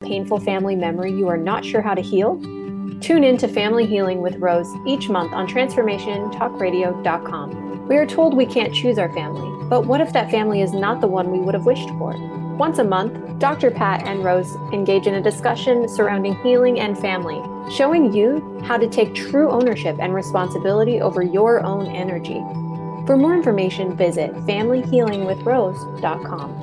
painful family memory you are not sure how to heal? Tune in to Family Healing with Rose each month on TransformationTalkRadio.com. We are told we can't choose our family, but what if that family is not the one we would have wished for? Once a month, Dr. Pat and Rose engage in a discussion surrounding healing and family, showing you how to take true ownership and responsibility over your own energy. For more information, visit FamilyHealingWithRose.com.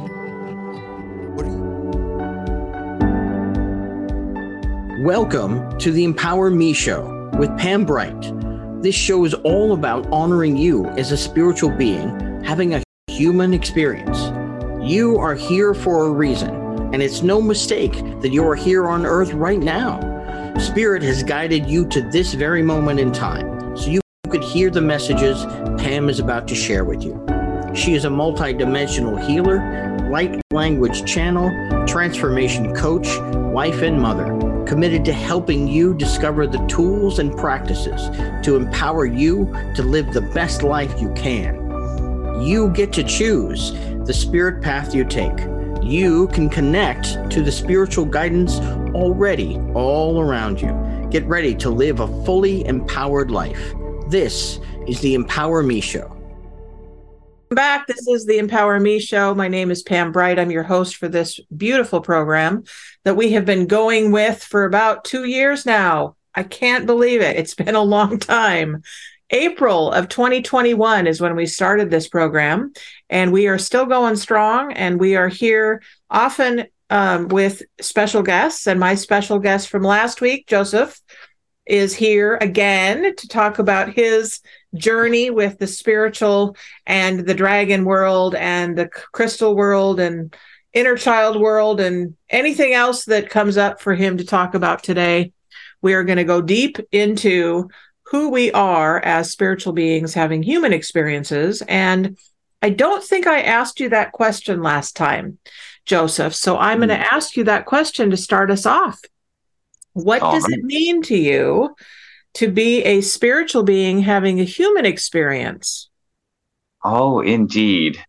Welcome to the Empower Me Show with Pam Bright. This show is all about honoring you as a spiritual being, having a human experience. You are here for a reason, and it's no mistake that you are here on Earth right now. Spirit has guided you to this very moment in time, so you could hear the messages Pam is about to share with you. She is a multidimensional healer, light language channel, transformation coach, wife and mother, committed to helping you discover the tools and practices to empower you to live the best life you can. You get to choose the spirit path you take. You can connect to the spiritual guidance already all around you. Get ready to live a fully empowered life. This is the Empower Me Show. Back. This is the Empower Me Show. My name is Pam Bright. I'm your host for this beautiful program that we have been going with for about 2 years now. I can't believe it. It's been a long time. April of 2021 is when we started this program, and we are still going strong, and we are here often with special guests. And my special guest from last week, Joseph, is here again to talk about his journey with the spiritual and the dragon world and the crystal world and inner child world and anything else that comes up for him to talk about today. We are going to go deep into who we are as spiritual beings having human experiences. And I don't think I asked you that question last time, Joseph. So I'm going to ask you that question to start us off. What does it mean to you to be a spiritual being having a human experience? Oh, indeed.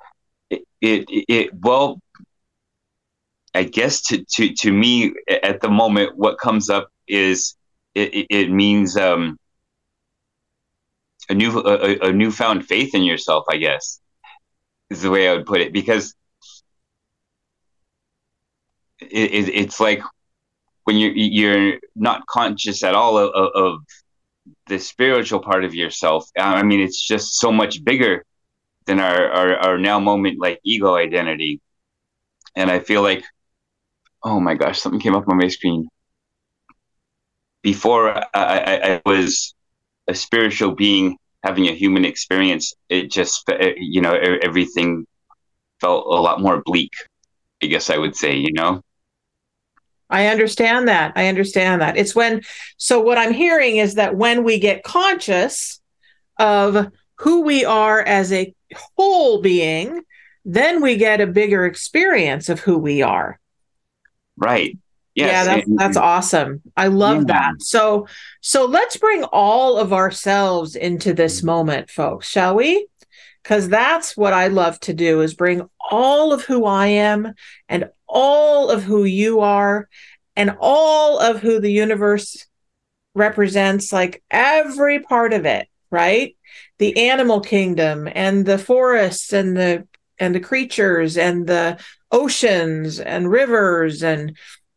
Well, I guess to me at the moment, what comes up is it means a newfound faith in yourself, I guess, is the way I would put it, because it's like when you're not conscious at all of the spiritual part of yourself. I mean, it's just so much bigger than our now moment, like ego identity. And I feel like, oh my gosh, something came up on my screen. Before I was a spiritual being having a human experience, it just, everything felt a lot more bleak, I guess I would say, I understand that. It's so what I'm hearing is that when we get conscious of who we are as a whole being, then we get a bigger experience of who we are. Right. Yes. Yeah, that's awesome. I love that. So let's bring all of ourselves into this moment, folks, shall we? Because that's what I love to do, is bring all of who I am and all of who you are and all of who the universe represents, like every part of it, right? The animal kingdom and the forests and the creatures and the oceans and rivers and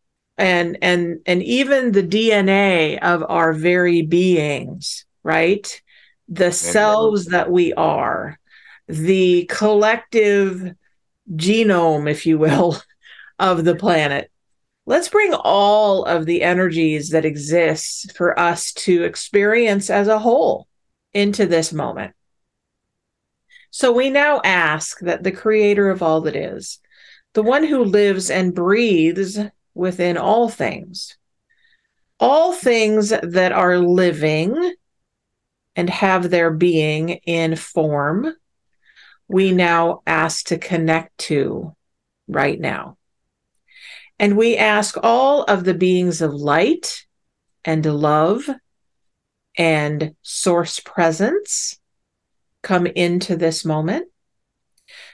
even the DNA of our very beings, right? The selves that we are, the collective genome, if you will, of the planet. Let's bring all of the energies that exist for us to experience as a whole into this moment. So we now ask that the creator of all that is, the one who lives and breathes within all things that are living and have their being in form, we now ask to connect to right now. And we ask all of the beings of light and love and source presence come into this moment.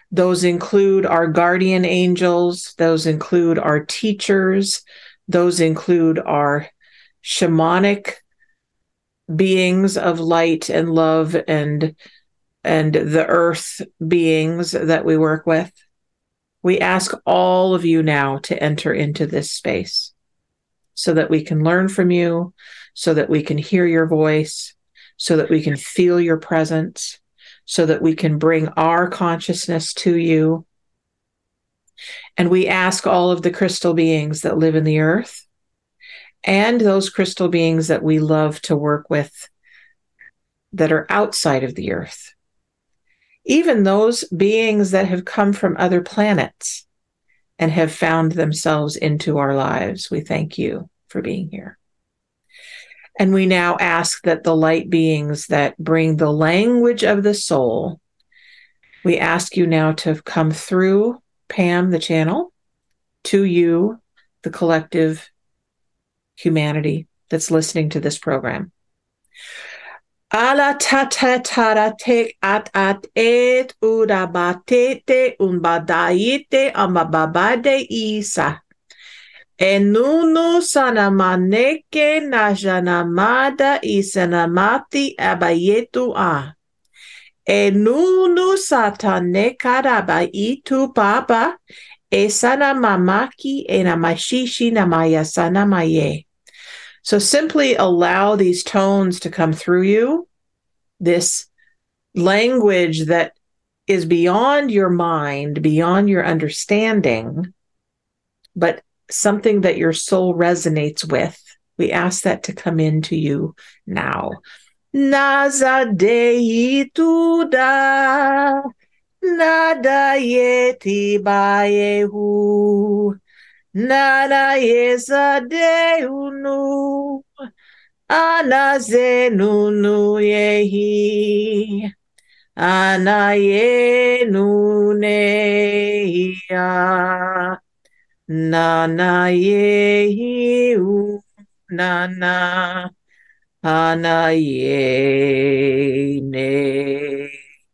Those include our guardian angels. Those include our teachers. Those include our shamanic beings of light and love, and the earth beings that we work with. We ask all of you now to enter into this space so that we can learn from you, so that we can hear your voice, so that we can feel your presence, so that we can bring our consciousness to you. And we ask all of the crystal beings that live in the earth and those crystal beings that we love to work with that are outside of the earth, even those beings that have come from other planets and have found themselves into our lives. We thank you for being here. And we now ask that the light beings that bring the language of the soul, we ask you now to come through Pam, the channel, to you, the collective humanity that's listening to this program. Ala ta ta ta ra te at et ura batete unbadaite amababade isa. Enunu sanamaneke najanamada isanamati abayetu a. Enunu satane karaba itu baba esana mamaki enamashishi namaya sanamaye. So simply allow these tones to come through you, this language that is beyond your mind, beyond your understanding, but something that your soul resonates with. We ask that to come into you now. Naza deituda, nada yeti baehu. Nana yesa deunu, anaze nunu yehi, anaye nuneya, nana yehi nana, anaye ne.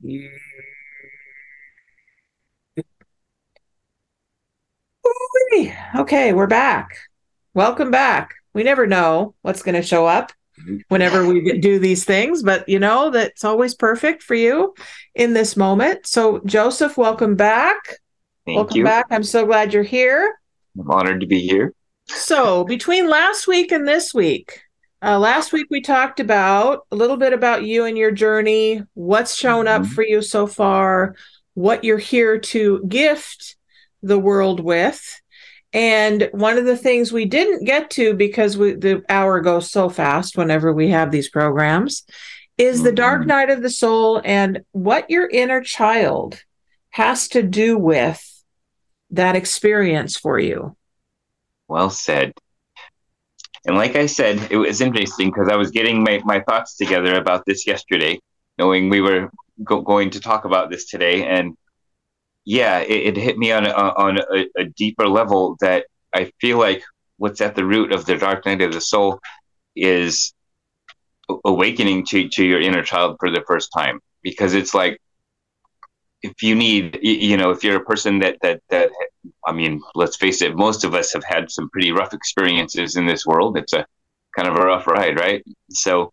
Okay, we're back. Welcome back. We never know what's going to show up whenever we do these things, but you know that's always perfect for you in this moment. So Joseph, welcome back. Thank you. Back. I'm so glad you're here. I'm honored to be here. So between last week and this week, last week we talked about a little bit about you and your journey, what's shown up for you so far, what you're here to gift the world with. And one of the things we didn't get to, because the hour goes so fast whenever we have these programs, is the dark night of the soul and what your inner child has to do with that experience for you. Well said. And like I said, it was interesting because I was getting my thoughts together about this yesterday, knowing we were going to talk about this today. And yeah, it hit me on a deeper level that I feel like what's at the root of the dark night of the soul is awakening to your inner child for the first time. Because it's like, if you need, if you're a person that, I mean, let's face it, most of us have had some pretty rough experiences in this world. It's a kind of a rough ride, right? So,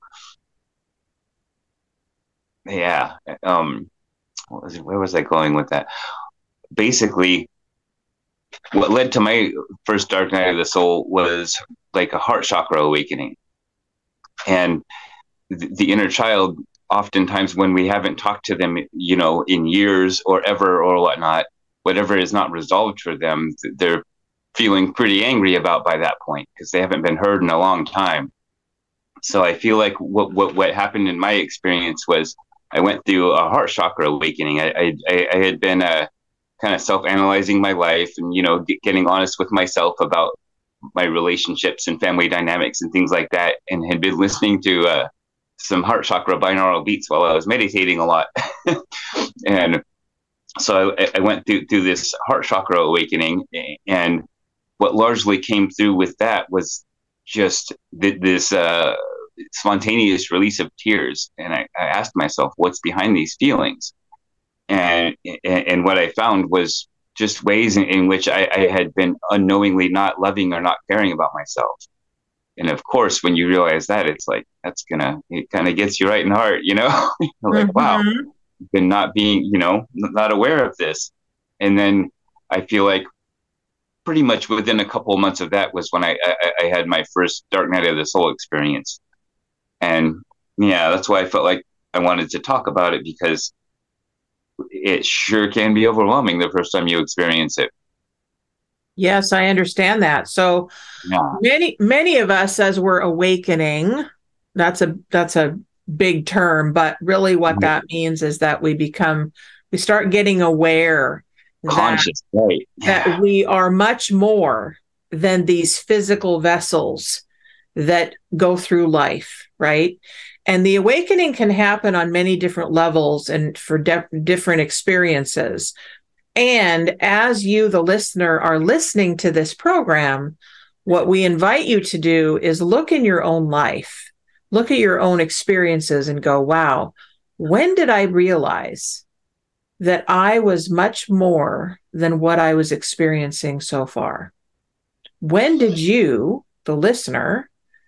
yeah. Where was I going with that? Basically, what led to my first dark night of the soul was like a heart chakra awakening. And the inner child, oftentimes when we haven't talked to them, in years or ever or whatnot, whatever is not resolved for them, they're feeling pretty angry about by that point because they haven't been heard in a long time. So I feel like what happened in my experience was I went through a heart chakra awakening. I had been kind of self-analyzing my life and, getting honest with myself about my relationships and family dynamics and things like that, and had been listening to some heart chakra binaural beats while I was meditating a lot. And so I went through this heart chakra awakening, and what largely came through with that was just this spontaneous release of tears. And I asked myself, what's behind these feelings? And what I found was just ways in which I had been unknowingly not loving or not caring about myself. And of course, when you realize that, it's like, it kind of gets you right in the heart, like, wow, been not being, not aware of this. And then I feel like pretty much within a couple of months of that was when I had my first dark night of the soul experience. And yeah, that's why I felt like I wanted to talk about it, because it sure can be overwhelming the first time you experience it. Yes, I understand that. So many of us, as we're awakening, that's a big term, but really what that means is that we start getting aware, conscious, right? That we are much more than these physical vessels that go through life, right? And the awakening can happen on many different levels and for different experiences. And as you, the listener, are listening to this program, what we invite you to do is look in your own life, look at your own experiences and go, wow, when did I realize that I was much more than what I was experiencing so far? When did you, the listener,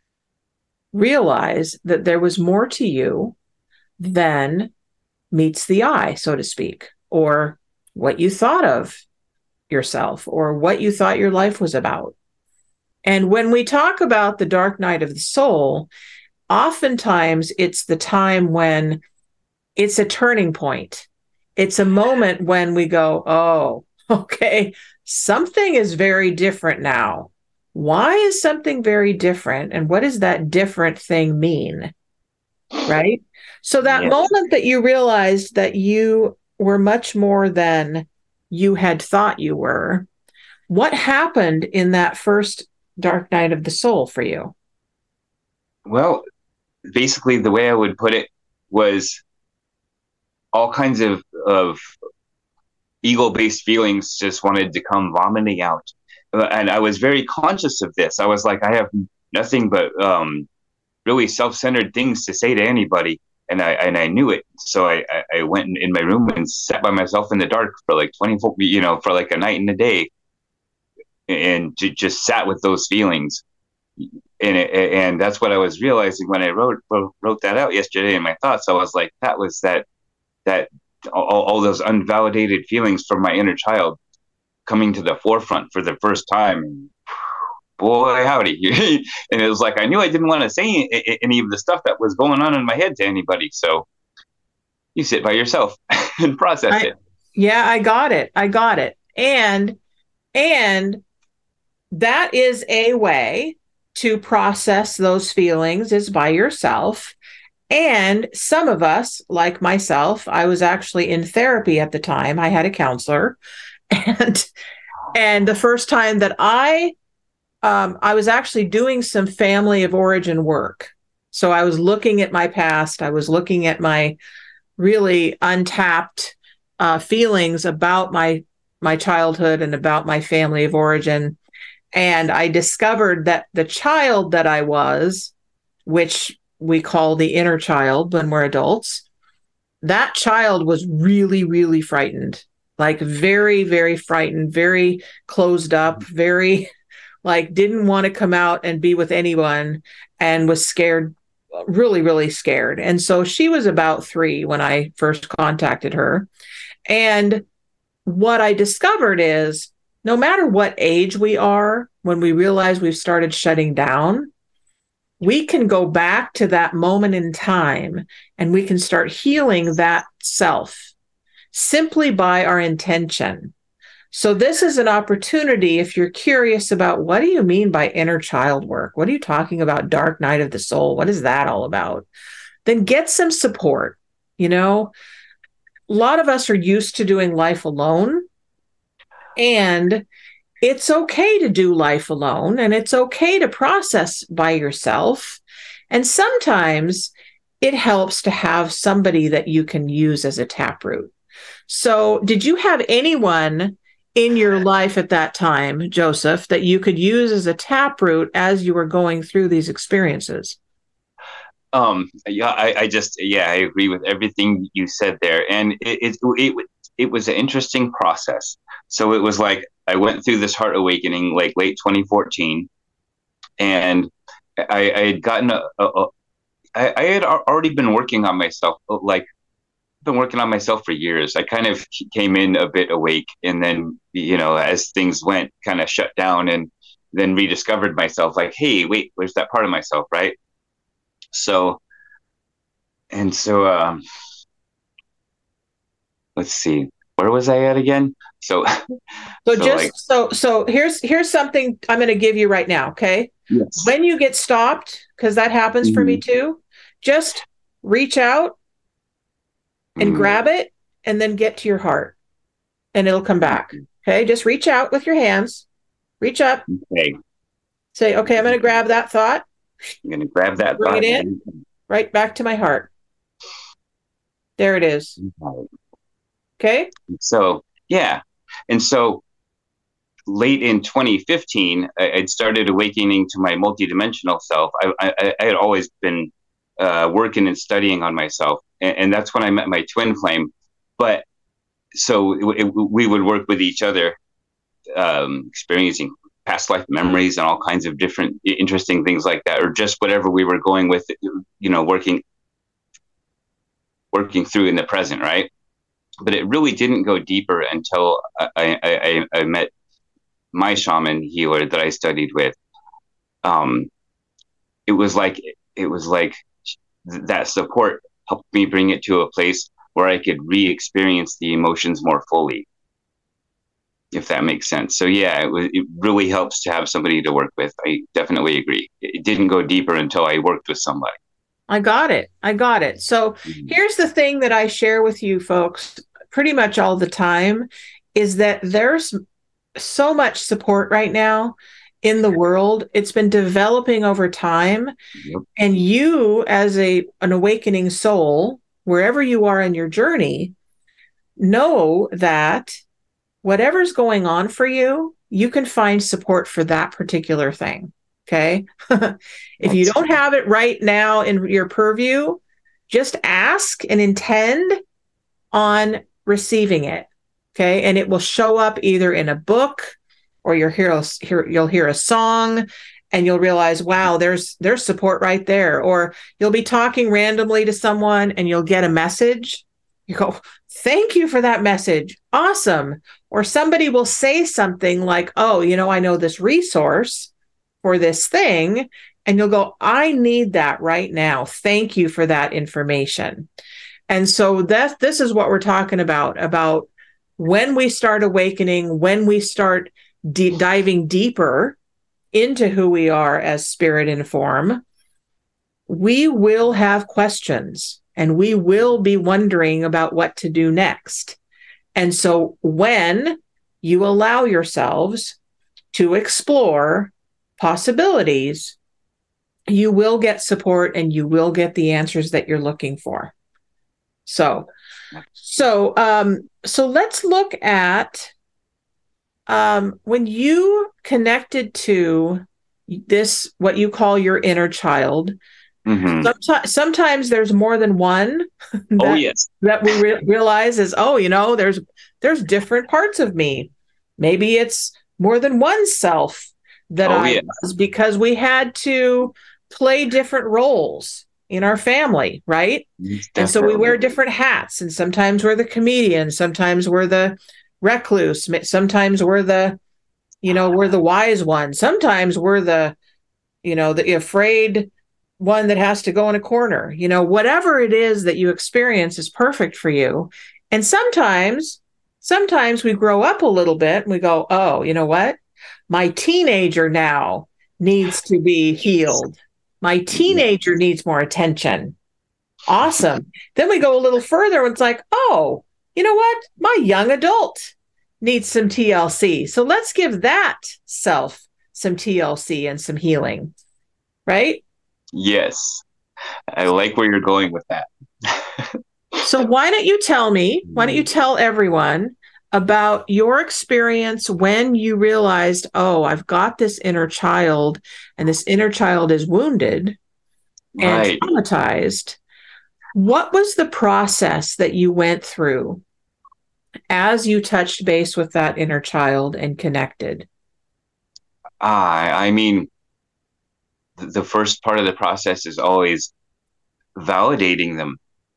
realize that there was more to you than meets the eye, so to speak, or what you thought of yourself, or what you thought your life was about? And when we talk about the dark night of the soul, oftentimes it's the time when it's a turning point. It's a moment when we go, oh, okay, something is very different now. Why is something very different? And what does that different thing mean? Right? So that moment that you realized that you were much more than you had thought you were, what happened in that first dark night of the soul for you? Well, basically the way I would put it was all kinds of ego-based feelings just wanted to come vomiting out. And I was very conscious of this. I was like, I have nothing but really self-centered things to say to anybody. And I knew it. So I went in my room and sat by myself in the dark for like 24, for like a night and a day, and just sat with those feelings. And that's what I was realizing when I wrote that out yesterday in my thoughts. I was like, that was that all those unvalidated feelings from my inner child coming to the forefront for the first time. Boy, howdy. And it was like, I knew I didn't want to say any of the stuff that was going on in my head to anybody. So you sit by yourself and process it. Yeah, I got it. And that is a way to process those feelings, is by yourself. And some of us, like myself, I was actually in therapy at the time. I had a counselor. And the first time that I was actually doing some family of origin work. So I was looking at my past. I was looking at my really untapped feelings about my childhood and about my family of origin. And I discovered that the child that I was, which we call the inner child when we're adults, that child was really, really frightened, like very, very frightened, very closed up, very like didn't want to come out and be with anyone, and was scared, really, really scared. And so she was about 3 when I first contacted her. And what I discovered is no matter what age we are, when we realize we've started shutting down, we can go back to that moment in time and we can start healing that self simply by our intention. So this is an opportunity, if you're curious about what do you mean by inner child work? What are you talking about, dark night of the soul? What is that all about? Then get some support. A lot of us are used to doing life alone, and it's okay to do life alone, and it's okay to process by yourself. And sometimes it helps to have somebody that you can use as a taproot. So did you have anyone in your life at that time, Joseph, that you could use as a taproot as you were going through these experiences? I agree with everything you said there. And it was an interesting process. So it was like I went through this heart awakening like late 2014, and I had gotten I had already been working on myself, like been working on myself for years. I kind of came in a bit awake, and then, as things went, kind of shut down, and then rediscovered myself like, hey, wait, where's that part of myself? Right. So let's see, where was I at again? So here's something I'm going to give you right now. Okay. Yes. When you get stopped, because that happens for me too, just reach out and grab it, and then get to your heart, and it'll come back. Okay. Just reach out with your hands, reach up, say, okay, I'm going to grab that thought. I'm going to grab that bring thought. It in, right back to my heart. There it is. Okay. So, yeah. And so late in 2015, I'd started awakening to my multidimensional self. I had always been working and studying on myself. And that's when I met my twin flame. But so we would work with each other, experiencing past life memories and all kinds of different interesting things like that, or just whatever we were going with, working through in the present, right? But it really didn't go deeper until I met my shaman healer that I studied with. It was like that support helped me bring it to a place where I could re-experience the emotions more fully, if that makes sense. So yeah, it really helps to have somebody to work with. I definitely agree. It didn't go deeper until I worked with somebody. I got it. So here's the thing that I share with you folks pretty much all the time, is that there's so much support right now in the world. It's been developing over time. Yep. And you, as an awakening soul, wherever you are in your journey, know that whatever's going on for you, you can find support for that particular thing. Okay. If you don't have it right now in your purview, just ask and intend on receiving it. Okay. And it will show up either in a book, or you'll hear a song, and you'll realize, wow, there's support right there. Or you'll be talking randomly to someone and you'll get a message. You go, thank you for that message. Awesome. Or somebody will say something like, oh, I know this resource for this thing. And you'll go, I need that right now. Thank you for that information. And so this is what we're talking about when we start awakening, when we start diving deeper into who we are as spirit and form, we will have questions, and we will be wondering about what to do next. And so when you allow yourselves to explore possibilities, you will get support, and you will get the answers that you're looking for. So let's look at when you connected to this, what you call your inner child. Sometimes there's more than one that we realize is, there's different parts of me. Maybe it's more than one self that was, because we had to play different roles in our family, right? Definitely. And so we wear different hats, and sometimes we're the comedian, sometimes we're the recluse, sometimes we're the wise one, sometimes we're the afraid one that has to go in a corner. Whatever it is that you experience is perfect for you. And sometimes we grow up a little bit and we go, oh, you know what? My teenager now needs to be healed. My teenager needs more attention. Awesome. Then we go a little further and it's like, oh, you know what? My young adult needs some TLC. So let's give that self some TLC and some healing, right? Yes. I like where you're going with that. So why don't you tell everyone about your experience when you realized, oh, I've got this inner child, and this inner child is wounded and traumatized. What was the process that you went through as you touched base with that inner child and connected? I mean, the first part of the process is always validating them,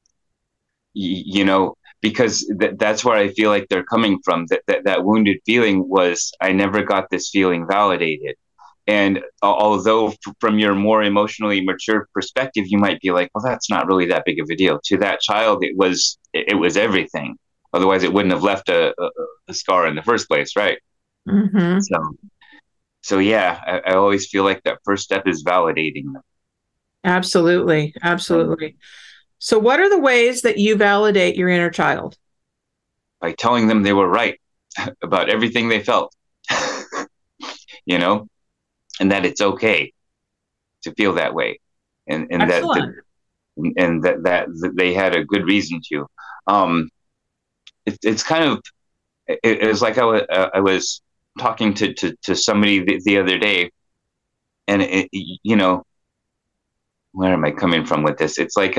because that's where I feel like they're coming from. That wounded feeling was, I never got this feeling validated. And although from your more emotionally mature perspective, you might be like, well, that's not really that big of a deal. To that child, it was everything. Otherwise, it wouldn't have left a scar in the first place, right? Mm-hmm. So yeah, I always feel like that first step is validating them. Absolutely. Absolutely. So what are the ways that you validate your inner child? By telling them they were right about everything they felt, and that it's okay to feel that way, and that they had a good reason to. It's kind of, it was like I was talking to somebody the other day, and where am I coming from with this? It's like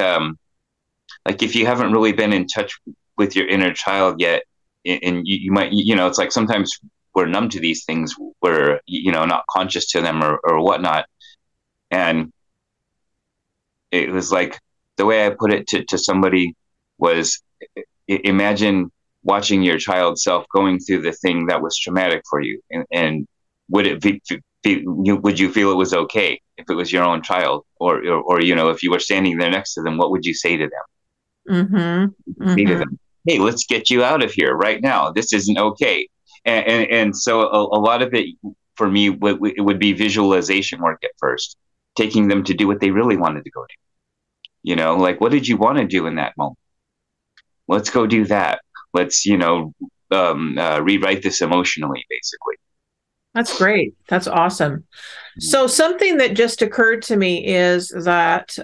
if you haven't really been in touch with your inner child yet, and you might, it's like sometimes we're numb to these things, we're not conscious to them or whatnot. And it was like, the way I put it to somebody was, imagine watching your child self going through the thing that was traumatic for you, and would you feel it was okay if it was your own child, or if you were standing there next to them, what would you say to them? Mm-hmm. Say to them, hey, let's get you out of here right now. This isn't okay. And so a lot of it for me it would be visualization work at first, taking them to do what they really wanted to go do. Like, what did you want to do in that moment? Let's go do that. Let's rewrite this emotionally, basically. That's great. That's awesome. So something that just occurred to me is that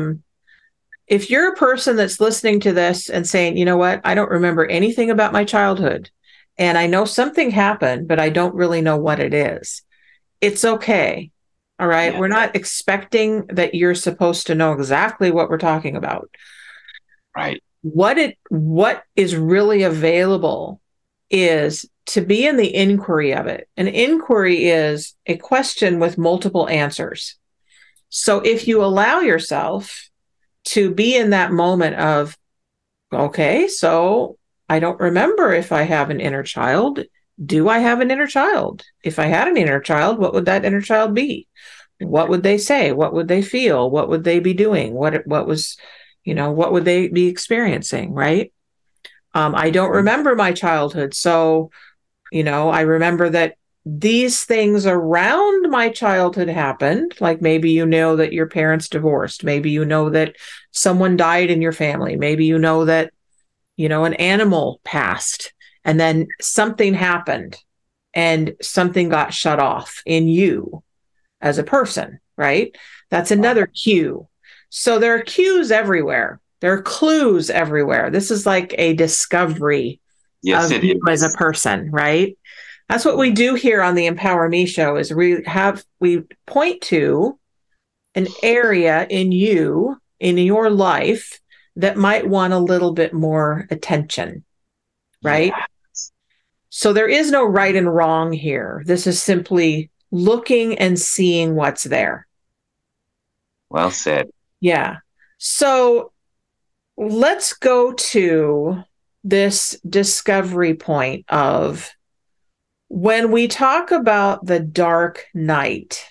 if you're a person that's listening to this and saying, you know what, I don't remember anything about my childhood, and I know something happened, but I don't really know what it is, it's okay. All right. Yeah. We're not expecting that you're supposed to know exactly what we're talking about. Right. What is really available is to be in the inquiry of it. An inquiry is a question with multiple answers. So if you allow yourself to be in that moment of, okay, so I don't remember if I have an inner child. Do I have an inner child? If I had an inner child, what would that inner child be? What would they say? What would they feel? What would they be doing? What would they be experiencing? Right? I don't remember my childhood. So, I remember that these things around my childhood happened. Like maybe that your parents divorced. Maybe that someone died in your family. Maybe that, an animal passed, and then something happened and something got shut off in you as a person, right? That's another cue. So there are cues everywhere. There are clues everywhere. This is like a discovery of you as a person, right? That's what we do here on the Empower Me show, is we point to an area in you, in your life, that might want a little bit more attention, right? Yes. So there is no right and wrong here. This is simply looking and seeing what's there. Well said. Yeah. So let's go to this discovery point of, when we talk about the dark night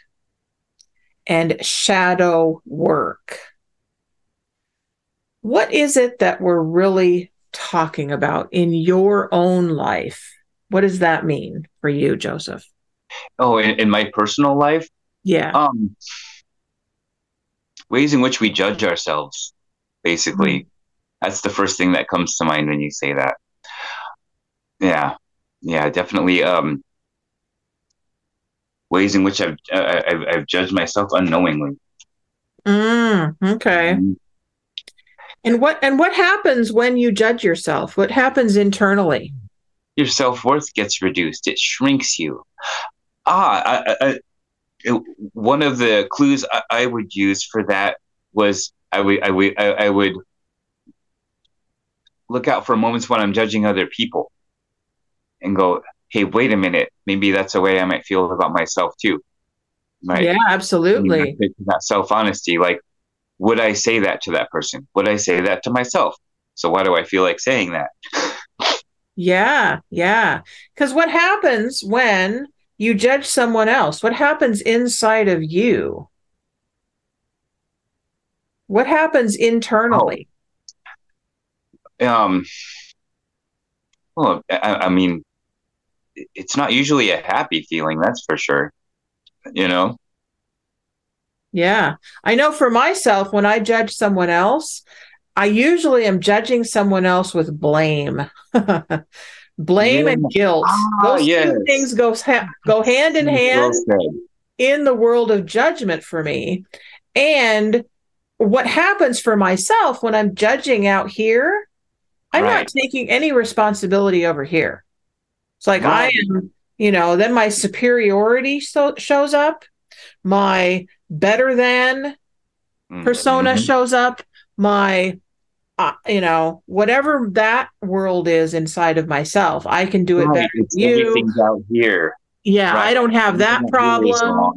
and shadow work, what is it that we're really talking about in your own life? What does that mean for you, Joseph? Oh, in my personal life? Yeah. Ways in which we judge ourselves, basically. Mm-hmm. That's the first thing that comes to mind when you say that. Yeah, definitely. Ways in which I've judged myself unknowingly. Okay. Mm-hmm. And what happens when you judge yourself? What happens internally? Your self-worth gets reduced. It shrinks you. One of the clues I would use for that was I would look out for moments when I'm judging other people. and go, hey, wait a minute, maybe that's a way I might feel about myself too. Right. Yeah, absolutely. That self-honesty, like, would I say that to that person? Would I say that to myself? So why do I feel like saying that? Yeah, yeah. Because what happens when you judge someone else? What happens inside of you? What happens internally? Well, I mean, it's not usually a happy feeling, that's for sure. Yeah. I know for myself, when I judge someone else, I usually am judging someone else with blame. Blame and guilt. Those two things go hand in hand in the world of judgment for me. And what happens for myself when I'm judging out here, I'm not taking any responsibility over here. It's like I am, then my superiority shows up, my better than persona shows up, my, whatever that world is inside of myself, I can do it better than you. Everything's out here. Yeah, I don't have that problem.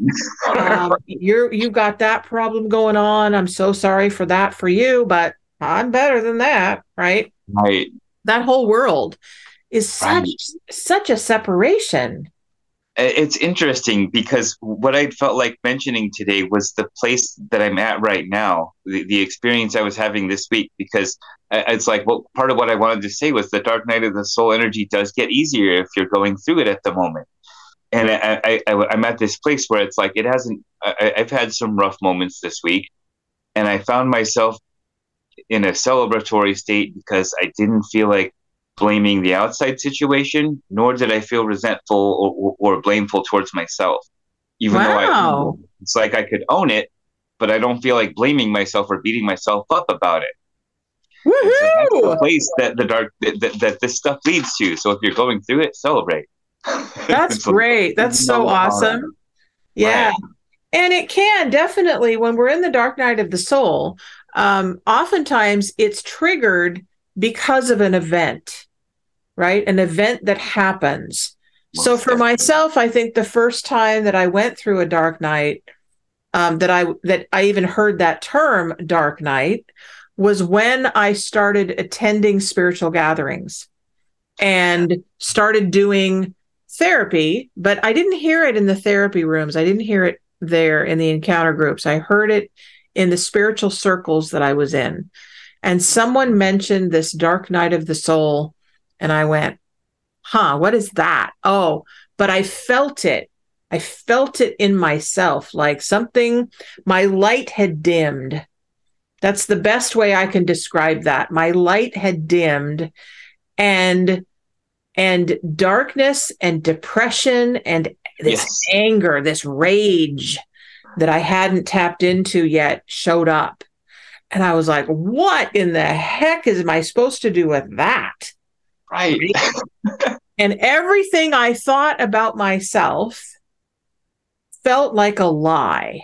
You got that problem going on. I'm so sorry for that for you, but I'm better than that, right? Right. That whole world is such a separation. It's interesting because what I felt like mentioning today was the place that I'm at right now, the experience I was having this week, because it's like, well, part of what I wanted to say was the dark night of the soul energy does get easier if you're going through it at the moment. And I'm at this place where it's like, I've had some rough moments this week, and I found myself in a celebratory state because I didn't feel like blaming the outside situation, nor did I feel resentful or blameful towards myself. Even though it's like I could own it, but I don't feel like blaming myself or beating myself up about it. So that's the place that this stuff leads to. So if you're going through it, celebrate. That's great. That's so awesome. Yeah. Right. And it can definitely, when we're in the dark night of the soul, oftentimes it's triggered because of an event, right? An event that happens. So for myself, I think the first time that I went through a dark night, that I even heard that term dark night, was when I started attending spiritual gatherings and started doing therapy, but I didn't hear it in the therapy rooms. I didn't hear it there in the encounter groups. I heard it in the spiritual circles that I was in. And someone mentioned this dark night of the soul. And I went, what is that? Oh, but I felt it. I felt it in myself, like something, my light had dimmed. That's the best way I can describe that. My light had dimmed, and darkness and depression and this anger, this rage that I hadn't tapped into yet showed up. And I was like, what in the heck am I supposed to do with that? Right. And everything I thought about myself felt like a lie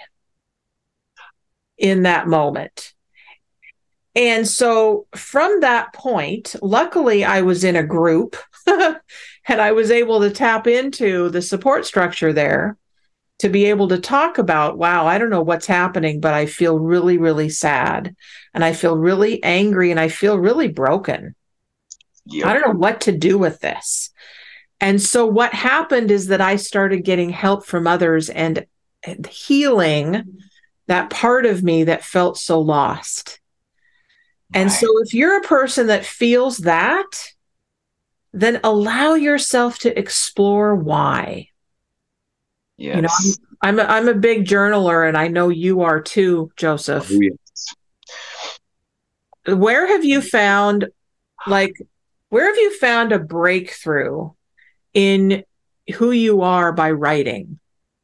in that moment. And so from that point, luckily I was in a group and I was able to tap into the support structure there to be able to talk about, wow, I don't know what's happening, but I feel really, really sad. And I feel really angry and I feel really broken. Yep. I don't know what to do with this. And so what happened is that I started getting help from others and healing that part of me that felt so lost. And so if you're a person that feels that, then allow yourself to explore why. Yes. I'm a big journaler, and I know you are too, Joseph. Oh, yes. Where have you found a breakthrough in who you are by writing?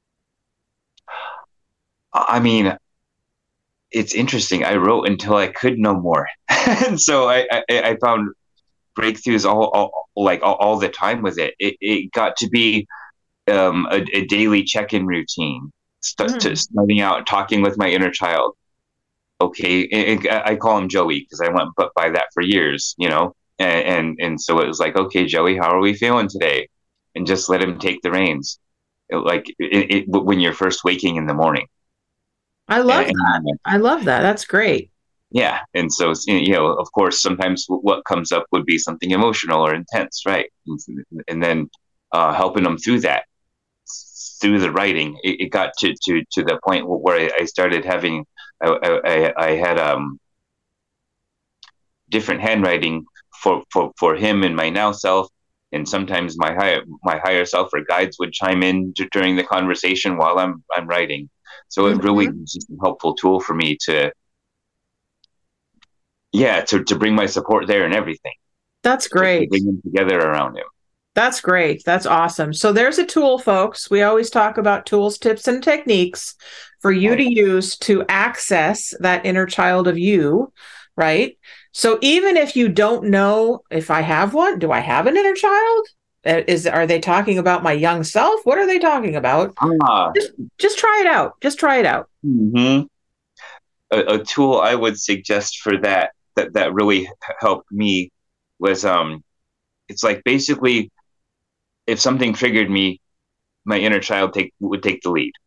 I mean, it's interesting. I wrote until I could no more. And so I found breakthroughs all the time with it. It got to be a daily check-in routine, starting out talking with my inner child. Okay, I call him Joey because I went by that for years, And so it was like, okay, Joey, how are we feeling today? And just let him take the reins, when you're first waking in the morning. I love that. I love that. That's great. Yeah. And so, of course, sometimes what comes up would be something emotional or intense, right? And then helping them through that, through the writing, it got to the point where I started having, I had different handwriting for him and my now self. And sometimes my higher self or guides would chime in during the conversation while I'm writing. So it really was just a helpful tool for me to bring my support there and everything. That's great. To bring them together around him. That's great. That's awesome. So there's a tool, folks. We always talk about tools, tips, and techniques for you to use to access that inner child of you, right? So even if you don't know if I have one, do I have an inner child? Are they talking about my young self? What are they talking about? Just try it out. Just try it out. Mm-hmm. A tool I would suggest for that really helped me was it's like basically if something triggered me, my inner child would take the lead.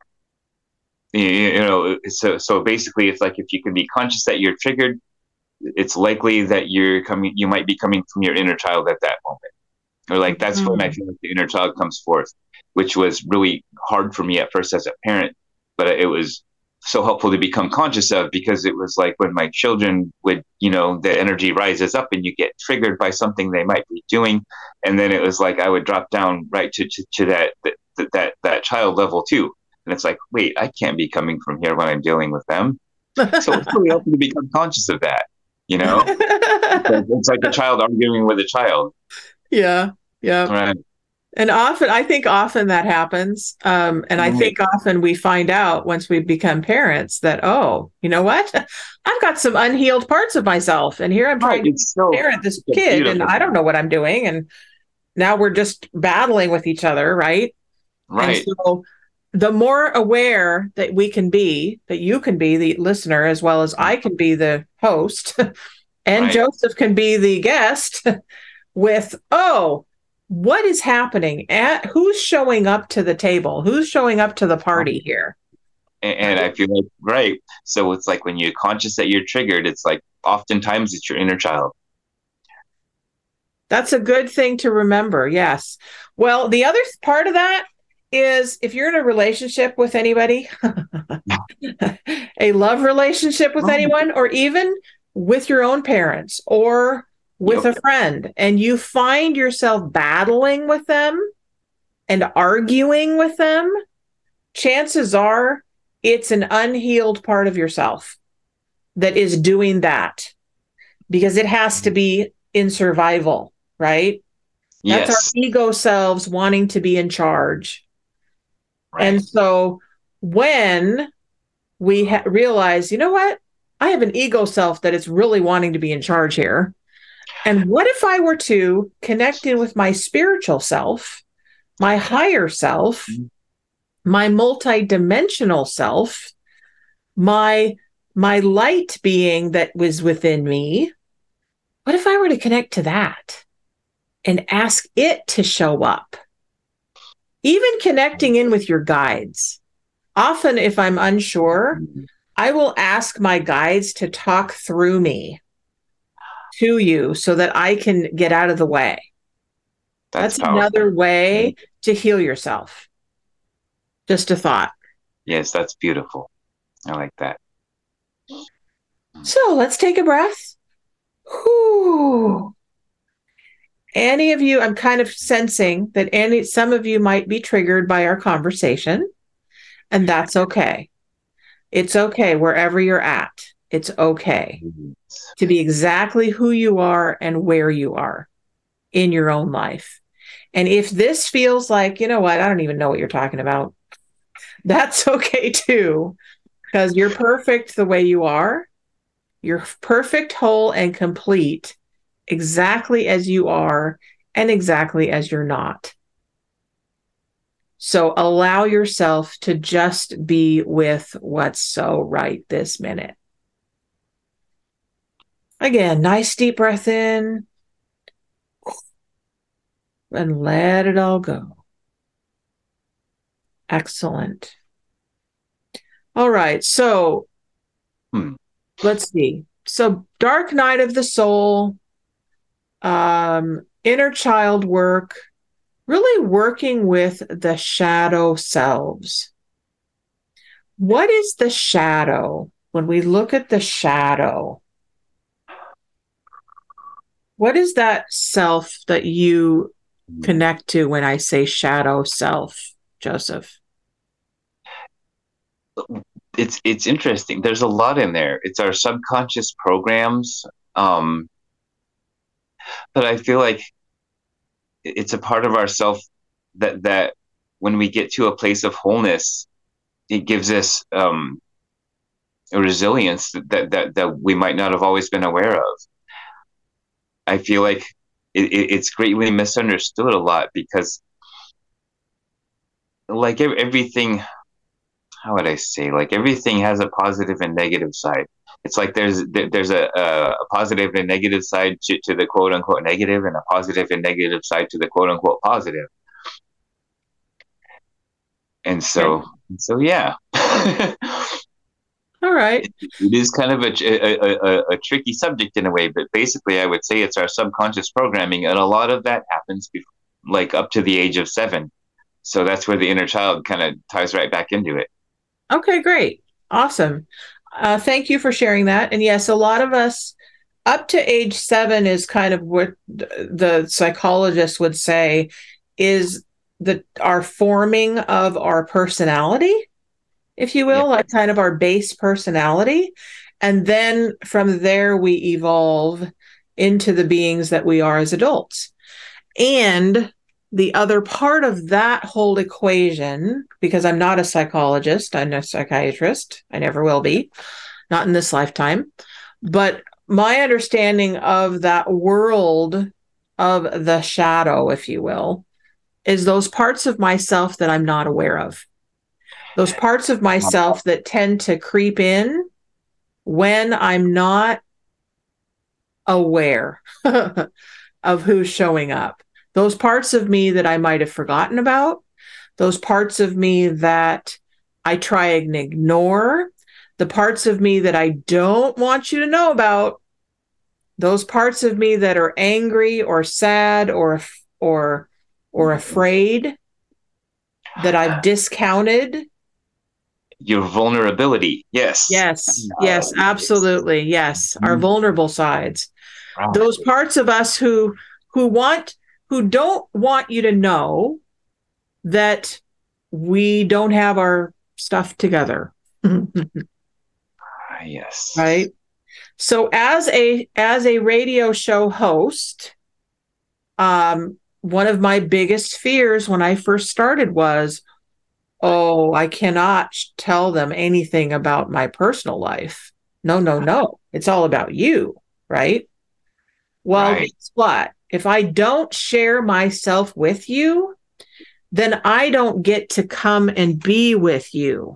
So basically it's like if you can be conscious that you're triggered, it's likely that you might be coming from your inner child at that moment. Or like that's when I feel like the inner child comes forth, which was really hard for me at first as a parent, but it was so helpful to become conscious of, because it was like when my children would, the energy rises up and you get triggered by something they might be doing. And then it was like I would drop down right to that child level too. And it's like, wait, I can't be coming from here when I'm dealing with them. So it's really helpful to become conscious of that, It's like a child arguing with a child. Yeah. Yeah. Right. And I think often that happens. And I think often we find out once we become parents that, oh, you know what? I've got some unhealed parts of myself. And here I'm trying to parent this kid and I don't know what I'm doing. And now we're just battling with each other. Right. Right. And so the more aware that we can be, that you can be the listener, as well as I can be the host and Joseph can be the guest with, what is happening? Who's showing up to the table? Who's showing up to the party here? And I feel like, right. So it's like when you're conscious that you're triggered, it's like oftentimes it's your inner child. That's a good thing to remember. Yes. Well, the other part of that is if you're in a relationship with anybody, a love relationship with anyone, or even with your own parents or with a friend, and you find yourself battling with them and arguing with them, chances are it's an unhealed part of yourself that is doing that, because it has to be in survival, right? Yes. That's our ego selves wanting to be in charge. Right. And so when we realize, you know what? I have an ego self that is really wanting to be in charge here. And what if I were to connect in with my spiritual self, my higher self, my multidimensional self, my light being that was within me? What if I were to connect to that and ask it to show up? Even connecting in with your guides. Often, if I'm unsure, I will ask my guides to talk through me to you so that I can get out of the way. That's another way to heal yourself. Just a thought. Yes, that's beautiful. I like that. So let's take a breath. Whew. Any of you, I'm kind of sensing that some of you might be triggered by our conversation, and that's okay. It's okay wherever you're at. It's okay to be exactly who you are and where you are in your own life. And if this feels like, you know what, I don't even know what you're talking about, that's okay too, because you're perfect the way you are. You're perfect, whole, and complete, exactly as you are and exactly as you're not. So allow yourself to just be with what's so right this minute. Again, nice deep breath in and let it all go. Excellent. All right. So let's see. So dark night of the soul, inner child work, really working with the shadow selves. What is the shadow? When we look at the shadow, what is that self that you connect to when I say shadow self, Joseph? It's interesting. There's a lot in there. It's our subconscious programs. But I feel like it's a part of ourself that when we get to a place of wholeness, it gives us a resilience that we might not have always been aware of. I feel like it's greatly misunderstood a lot because, like everything, how would I say? Like everything has a positive and negative side. It's like there's a positive and negative side to the quote unquote negative, and a positive and negative side to the quote unquote positive. And so yeah. All right. It is kind of a tricky subject in a way, but basically I would say it's our subconscious programming, and a lot of that happens like up to the age of 7. So that's where the inner child kind of ties right back into it. Okay, great. Awesome. Thank you for sharing that. And yes, a lot of us up to age 7 is kind of what the psychologist would say is our forming of our personality, if you will, like kind of our base personality. And then from there, we evolve into the beings that we are as adults. And the other part of that whole equation, because I'm not a psychologist, I'm a psychiatrist, I never will be, not in this lifetime, but my understanding of that world of the shadow, if you will, is those parts of myself that I'm not aware of. Those parts of myself that tend to creep in when I'm not aware of who's showing up. Those parts of me that I might have forgotten about, those parts of me that I try and ignore, the parts of me that I don't want you to know about, those parts of me that are angry or sad or afraid, that I've discounted. Your vulnerability. Yes. Yes, absolutely. Yes. Our vulnerable sides. Wow. Those parts of us who don't want you to know that we don't have our stuff together. Yes. Right. So as a radio show host, one of my biggest fears when I first started was, oh, I cannot tell them anything about my personal life. No. It's all about you, right? Well, guess what? If I don't share myself with you, then I don't get to come and be with you.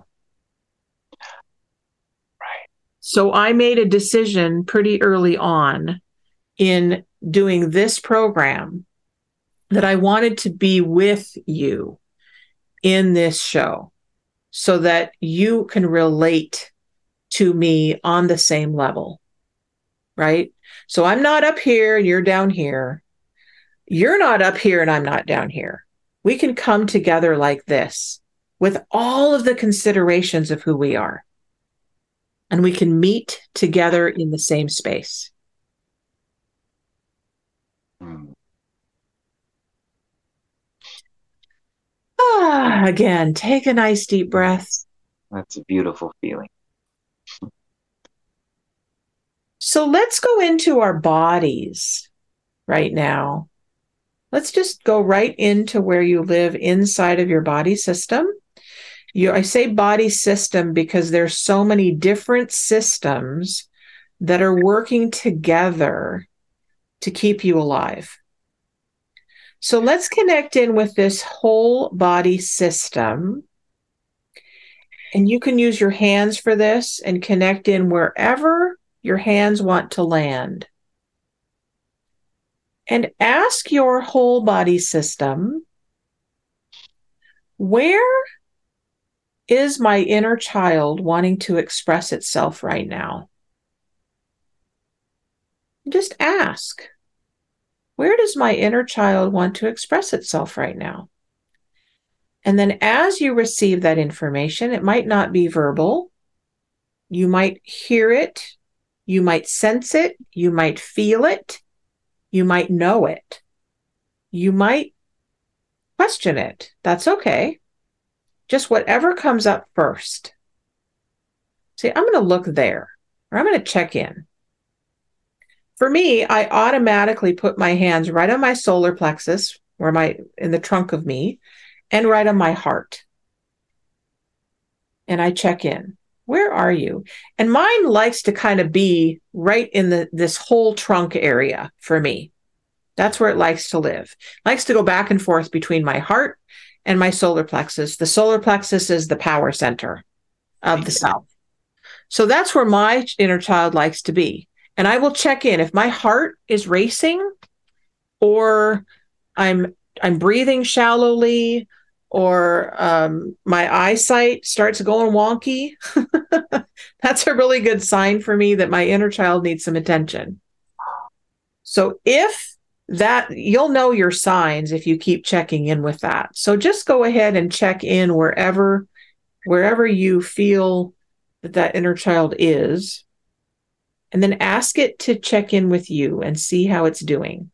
Right. So I made a decision pretty early on in doing this program that I wanted to be with you in this show so that you can relate to me on the same level, right? So I'm not up here and you're down here. You're not up here and I'm not down here. We can come together like this with all of the considerations of who we are. And we can meet together in the same space. Again, take a nice deep breath. That's a beautiful feeling. So let's go into our bodies right now. Let's just go right into where you live inside of your body system. I say body system because there's so many different systems that are working together to keep you alive. So let's connect in with this whole body system. And you can use your hands for this and connect in wherever your hands want to land. and ask your whole body system, where is my inner child wanting to express itself right now? Just ask, where does my inner child want to express itself right now? And then as you receive that information, it might not be verbal. You might hear it. You might sense it. You might feel it. You might know it. You might question it. That's okay. Just whatever comes up first. See, I'm going to look there, or I'm going to check in. For me, I automatically put my hands right on my solar plexus, in the trunk of me, and right on my heart. And I check in. Where are you? And mine likes to kind of be right in this whole trunk area for me. That's where it likes to live. It likes to go back and forth between my heart and my solar plexus. The solar plexus is the power center of the self. So that's where my inner child likes to be. And I will check in. If my heart is racing, or I'm breathing shallowly, or my eyesight starts going wonky, that's a really good sign for me that my inner child needs some attention. So you'll know your signs if you keep checking in with that. So just go ahead and check in wherever you feel that inner child is, and then ask it to check in with you and see how it's doing.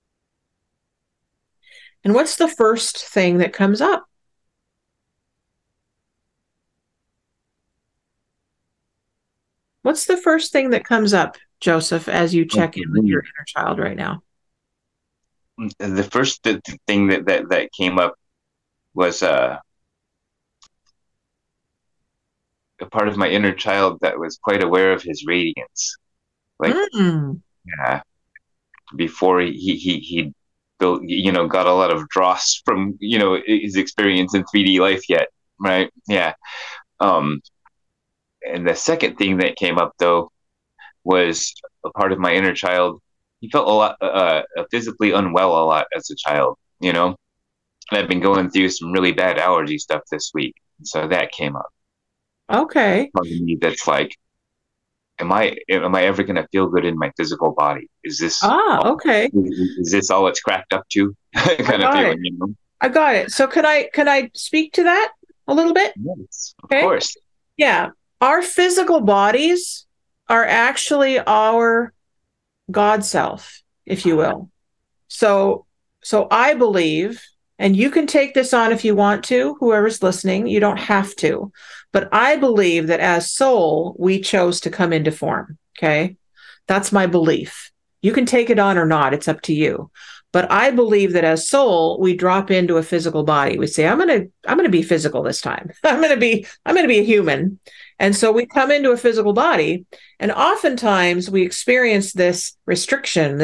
And what's the first thing that comes up? What's the first thing that comes up, Joseph, as you check in with your inner child right now? The first thing that came up was a part of my inner child that was quite aware of his radiance. Like, yeah, before he built, got a lot of dross from, his experience in 3D life yet, right? Yeah. And the second thing that came up, though, was a part of my inner child. He felt a lot physically unwell a lot as a child, and I've been going through some really bad allergy stuff this week, so that came up. Okay. Part of me that's like, am I ever going to feel good in my physical body? Is this okay? Is this all it's cracked up to? kind of feeling, I got it. So can I speak to that a little bit? Yes, of course. Yeah, our physical bodies are actually our God self, if you will. So I believe, and you can take this on if you want to, whoever's listening, you don't have to, but I believe that as soul, we chose to come into form. Okay. That's my belief. You can take it on or not. It's up to you. But I believe that as soul, we drop into a physical body. We say, I'm going to be physical this time. I'm going to be a human. And so we come into a physical body, and oftentimes we experience this restriction,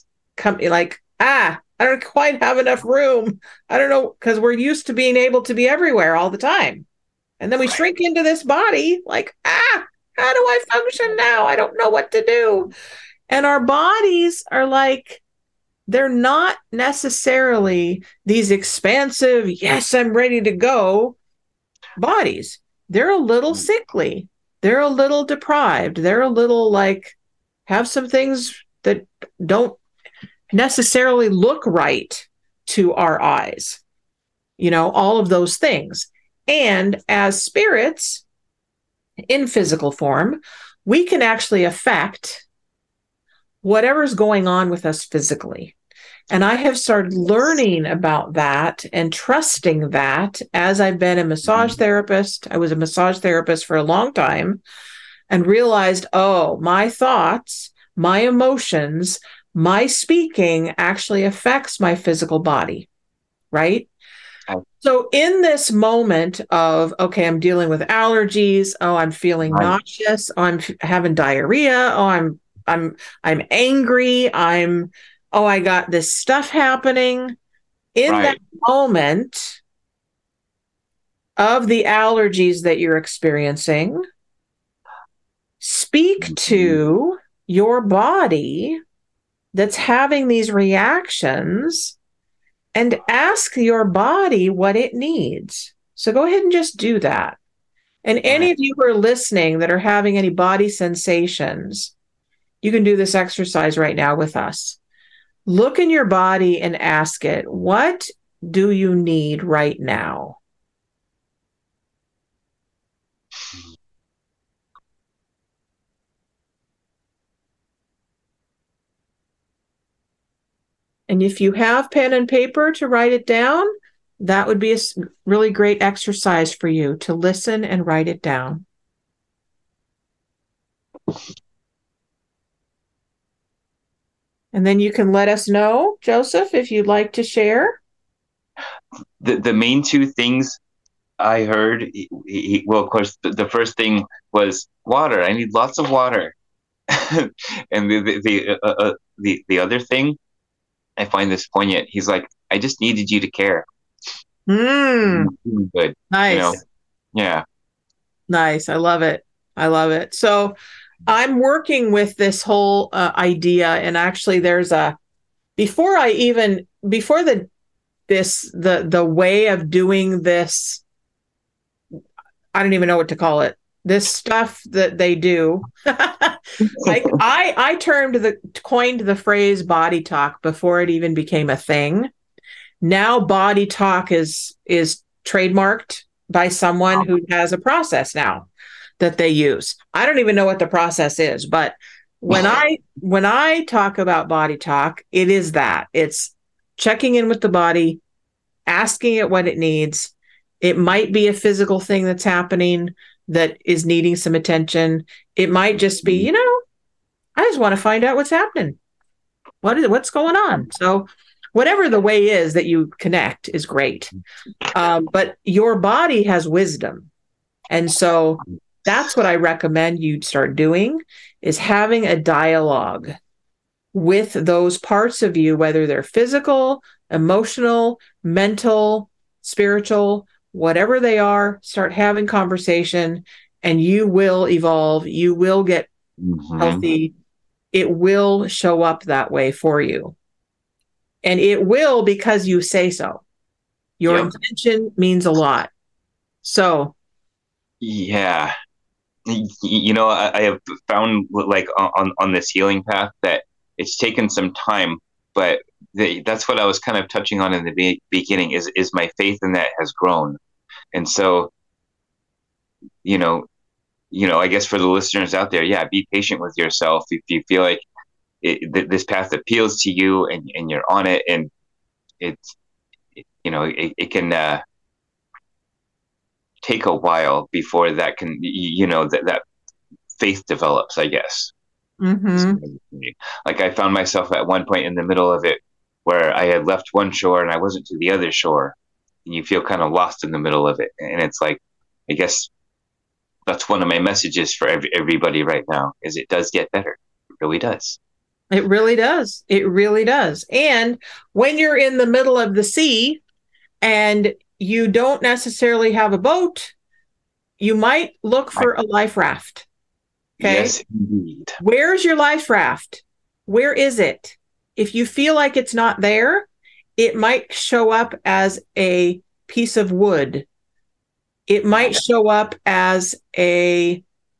I don't quite have enough room. I don't know, because we're used to being able to be everywhere all the time. And then we shrink into this body like, how do I function now? I don't know what to do. And our bodies are like, they're not necessarily these expansive, yes, I'm ready to go bodies. They're a little sickly. They're a little deprived. They're a little have some things that don't necessarily look right to our eyes. All of those things. And as spirits in physical form, we can actually affect whatever's going on with us physically. And I have started learning about that and trusting that as I've been a massage therapist. I was a massage therapist for a long time and realized, my thoughts, my emotions, my speaking actually affects my physical body, right? So in this moment of, okay, I'm dealing with allergies. I'm feeling nauseous. I'm having diarrhea. I'm angry. I got this stuff happening. In that moment of the allergies that you're experiencing, speak to your body that's having these reactions and ask your body what it needs. So go ahead and just do that. And any of you who are listening that are having any body sensations, you can do this exercise right now with us. Look in your body and ask it, what do you need right now? And if you have pen and paper to write it down, that would be a really great exercise for you to listen and write it down. And then you can let us know, Joseph, if you'd like to share. The main two things I heard, well, of course, the first thing was water. I need lots of water. And the other thing, I find this poignant. He's like, I just needed you to care. Good. Nice. You know? Yeah. Nice. I love it. I love it. So I'm working with this whole idea, and actually there's before the way of doing this, I don't even know what to call it. This stuff that they do. I coined the phrase body talk before it even became a thing. Now body talk is trademarked by someone who has a process now that they use. I don't even know what the process is, but when I talk about body talk, it is that. It's checking in with the body, asking it what it needs. It might be a physical thing that's happening that is needing some attention. It might just be, I just want to find out what's happening. What's going on? So whatever the way is that you connect is great. But your body has wisdom. And so that's what I recommend you start doing, is having a dialogue with those parts of you, whether they're physical, emotional, mental, spiritual, whatever they are. Start having conversation and you will evolve. You will get healthy. It will show up that way for you. And it will because you say so. Your intention means a lot. So. Yeah. I have found, like, on this healing path, that it's taken some time, but that's what I was kind of touching on in the beginning is my faith in that has grown. And so, I guess for the listeners out there, be patient with yourself. If you feel like this path appeals to you and you're on it, and it can take a while before that can, that faith develops, I guess. Like I found myself at one point in the middle of it where I had left one shore and I wasn't to the other shore, and you feel kind of lost in the middle of it. And it's like, I guess that's one of my messages for everybody right now, is it does get better. It really does. It really does. It really does. And when you're in the middle of the sea and you don't necessarily have a boat, you might look for a life raft. Okay. Yes, indeed. Where's your life raft? Where is it? If you feel like it's not there, it might show up as a piece of wood. It might show up as a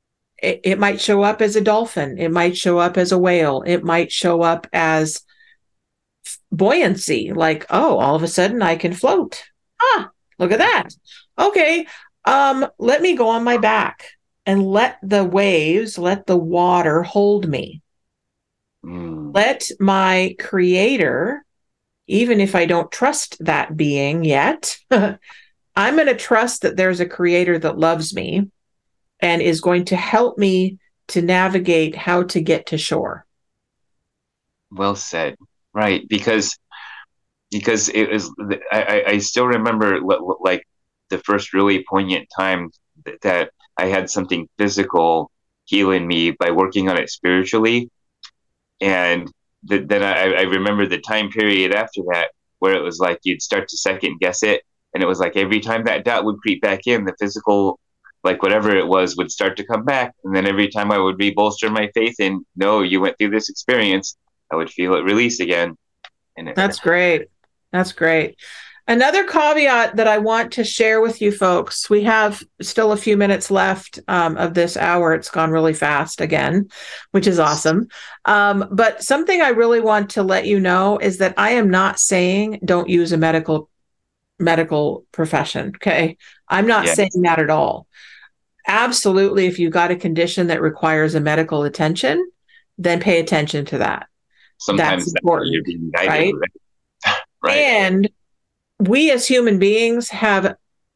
dolphin. It might show up as a whale. It might show up as buoyancy, like, oh, all of a sudden I can float. Look at that. Okay. Let me go on my back and let the waves, let the water hold me. Let my creator, even if I don't trust that being yet, I'm going to trust that there's a creator that loves me and is going to help me to navigate how to get to shore. Well said. Right. Because it was, I still remember like the first really poignant time that I had something physical healing me by working on it spiritually. And then I remember the time period after that where it was like you'd start to second guess it. And it was like every time that doubt would creep back in, the physical, like whatever it was, would start to come back. And then every time I would re-bolster my faith in, no, you went through this experience, I would feel it release again. And That's great. That's great. Another caveat that I want to share with you folks, we have still a few minutes left of this hour. It's gone really fast again, which is awesome. But something I really want to let you know is that I am not saying don't use a medical profession. Okay. I'm not saying that at all. Absolutely. If you've got a condition that requires a medical attention, then pay attention to that. Sometimes that's important, you're being guided, right? And we as human beings have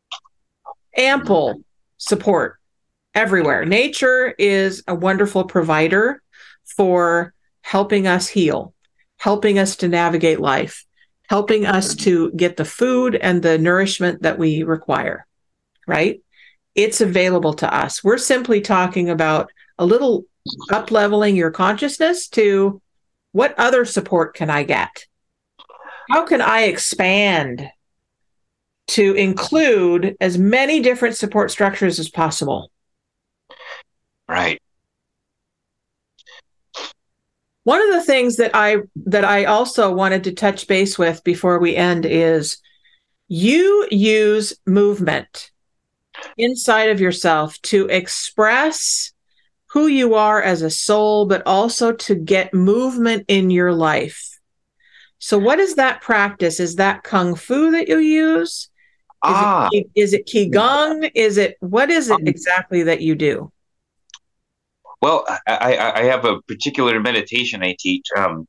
ample support everywhere. Nature is a wonderful provider for helping us heal, helping us to navigate life, helping us to get the food and the nourishment that we require, right? It's available to us. We're simply talking about a little up-leveling your consciousness to what other support can I get? How can I expand to include as many different support structures as possible? Right. One of the things that I also wanted to touch base with before we end is you use movement inside of yourself to express who you are as a soul, but also to get movement in your life. So what is that practice? Is that Kung Fu that you use? Is it Qigong? What is it exactly that you do? Well, I have a particular meditation I teach.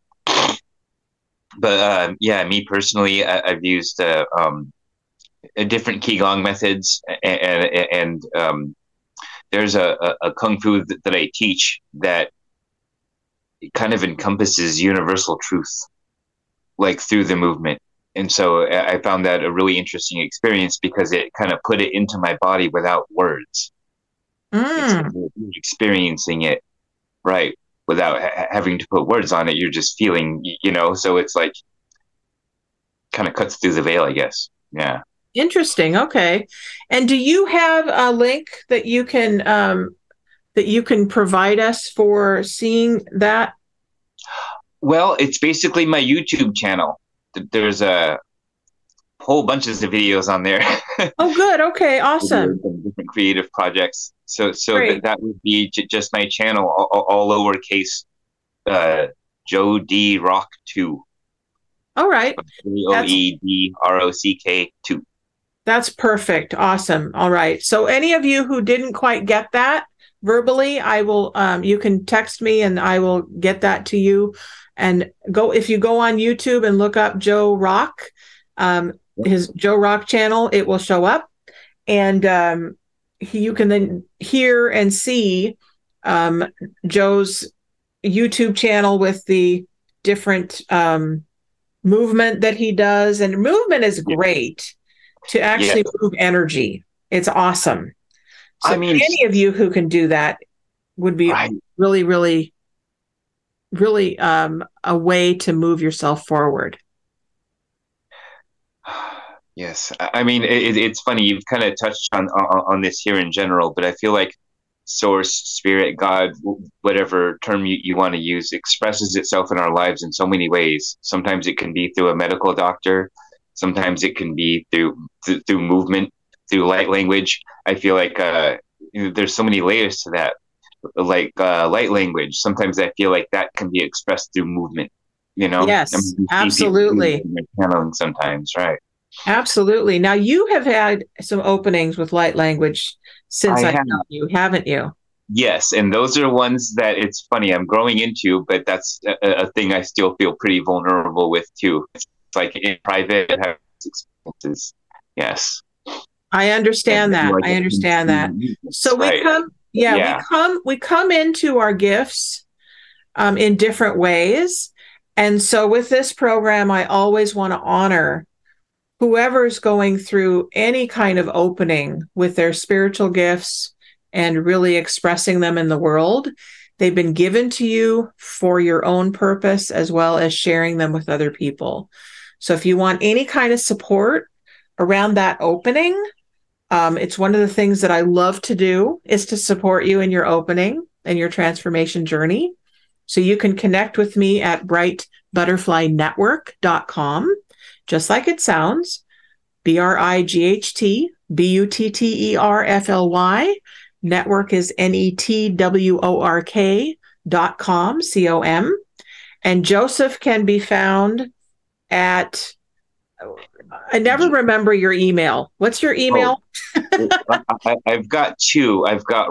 Me personally, I've used different Qigong methods, and there's a Kung Fu that I teach that kind of encompasses universal truth, like through the movement. And so I found that a really interesting experience because it kind of put it into my body without words. It's experiencing it, right, without having to put words on it. You're just feeling, so it's like kind of cuts through the veil, I guess. Yeah. Interesting. Okay. And do you have a link that you can provide us for seeing that? Well, it's basically my YouTube channel. There's a whole bunches of videos on there. Oh, good. Okay. Awesome. Different creative projects. So that would be just my channel, all lowercase, Joe D Rock 2. All right. JoeDRock 2. That's perfect. Awesome. All right. So any of you who didn't quite get that verbally, I will, you can text me and I will get that to you. And if you go on YouTube and look up Joe Rock, his Joe Rock channel, it will show up. And you can then hear and see Joe's YouTube channel with the different movement that he does. And movement is great to actually move energy. It's awesome. So any of you who can do that would be really, really, really a way to move yourself forward. Yes. I mean, it's funny. You've kind of touched on this here in general, but I feel like source, spirit, God, whatever term you want to use, expresses itself in our lives in so many ways. Sometimes it can be through a medical doctor. Sometimes it can be through movement, through light language. I feel like there's so many layers to that. Like light language, sometimes I feel like that can be expressed through movement. Yes, absolutely. Channeling sometimes, right? Absolutely. Now you have had some openings with light language since I know you, haven't you? Yes, and those are ones that it's funny I'm growing into, but that's a thing I still feel pretty vulnerable with too. It's like in private experiences. Yes. I understand that. I understand that. So we come into our gifts in different ways. And so with this program, I always want to honor whoever's going through any kind of opening with their spiritual gifts and really expressing them in the world. They've been given to you for your own purpose, as well as sharing them with other people. So if you want any kind of support around that opening, it's one of the things that I love to do is to support you in your opening and your transformation journey. So you can connect with me at brightbutterflynetwork.com, just like it sounds, BRIGHTBUTTERFLY. Network is NETWORK.com, COM. And Joseph can be found at, I never remember your email. What's your email? I've got two. I've got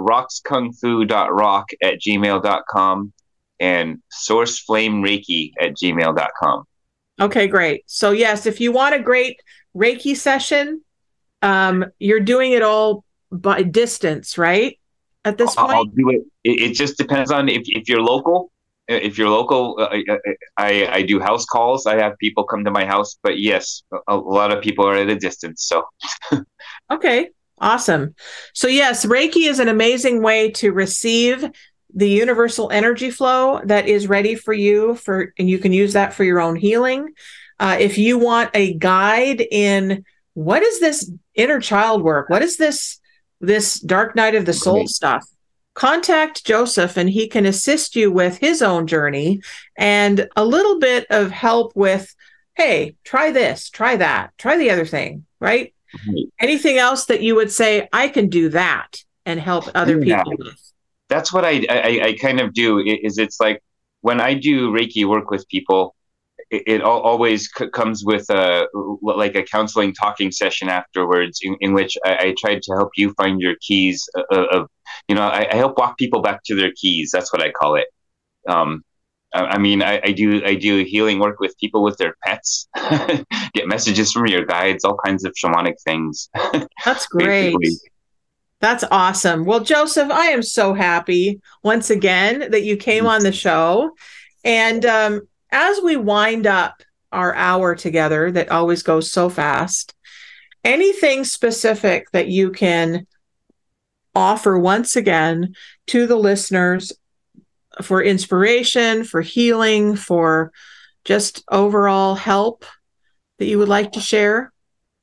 rockskungfu.rock@gmail.com and sourceflamereiki@gmail.com. Okay, great. So yes, if you want a great Reiki session, you're doing it all by distance, right? At this point? I'll do it. It just depends on if you're local. If you're local, I do house calls. I have people come to my house, but yes, a lot of people are at a distance. So, okay, awesome. So yes, Reiki is an amazing way to receive the universal energy flow that is ready for you and you can use that for your own healing. If you want a guide in what is this inner child work, what is this dark night of the soul stuff, contact Joseph and he can assist you with his own journey and a little bit of help with, hey, try this, try that, try the other thing, right? Mm-hmm. Anything else that you would say, I can do that and help other people with? That's what I kind of do. It's like when I do Reiki work with people, it always comes with a counseling talking session afterwards in which I tried to help you find your keys I help walk people back to their keys. That's what I call it. I do healing work with people with their pets, get messages from your guides, all kinds of shamanic things. That's great. That's awesome. Well, Joseph, I am so happy once again that you came on the show. And as we wind up our hour together, that always goes so fast, anything specific that you can offer once again to the listeners for inspiration, for healing, for just overall help that you would like to share?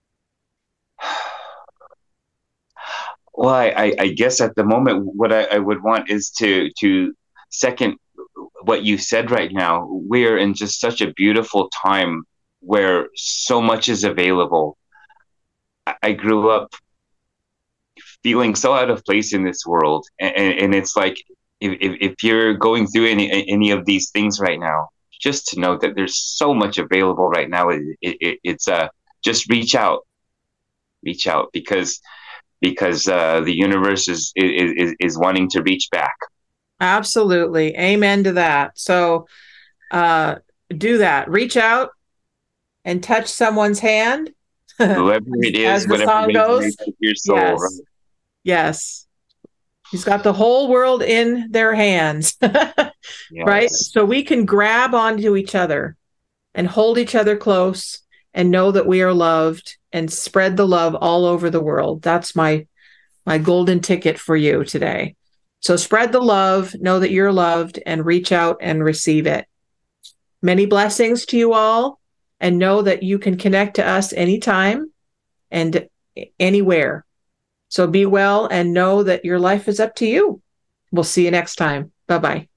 Well, I guess at the moment, what I would want is to second what you said right now. We're in just such a beautiful time where so much is available. I grew up feeling so out of place in this world. And it's like, if you're going through any of these things right now, just to know that there's so much available right now, it's just reach out because the universe is wanting to reach back. Absolutely. Amen to that. So do that. Reach out and touch someone's hand. Whoever it is, as the song goes. Your soul, yes. Right? Yes. He's got the whole world in their hands. Yes. Right? So we can grab onto each other and hold each other close and know that we are loved and spread the love all over the world. That's my golden ticket for you today. So spread the love, know that you're loved, and reach out and receive it. Many blessings to you all, and know that you can connect to us anytime and anywhere. So be well and know that your life is up to you. We'll see you next time. Bye-bye.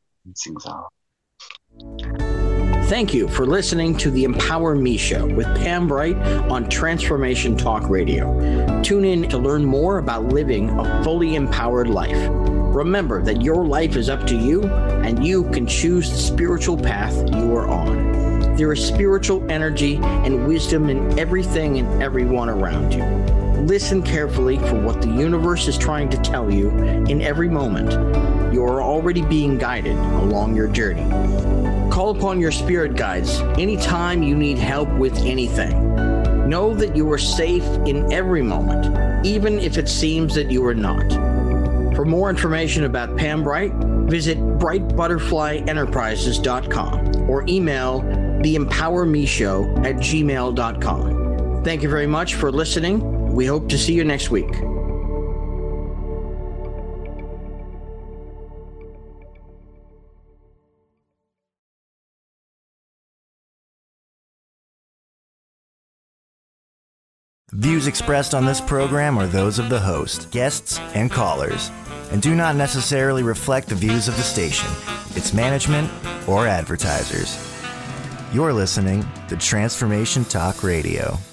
Thank you for listening to the Empower Me Show with Pam Bright on Transformation Talk Radio. Tune in to learn more about living a fully empowered life. Remember that your life is up to you, and you can choose the spiritual path you are on. There is spiritual energy and wisdom in everything and everyone around you. Listen carefully for what the universe is trying to tell you in every moment. You are already being guided along your journey. Call upon your spirit guides anytime you need help with anything. Know that you are safe in every moment, even if it seems that you are not. For more information about Pam Bright, visit brightbutterflyenterprises.com or email theempowermeshow@gmail.com. Thank you very much for listening. We hope to see you next week. Views expressed on this program are those of the host, guests, and callers. and do not necessarily reflect the views of the station, its management, or advertisers. You're listening to Transformation Talk Radio.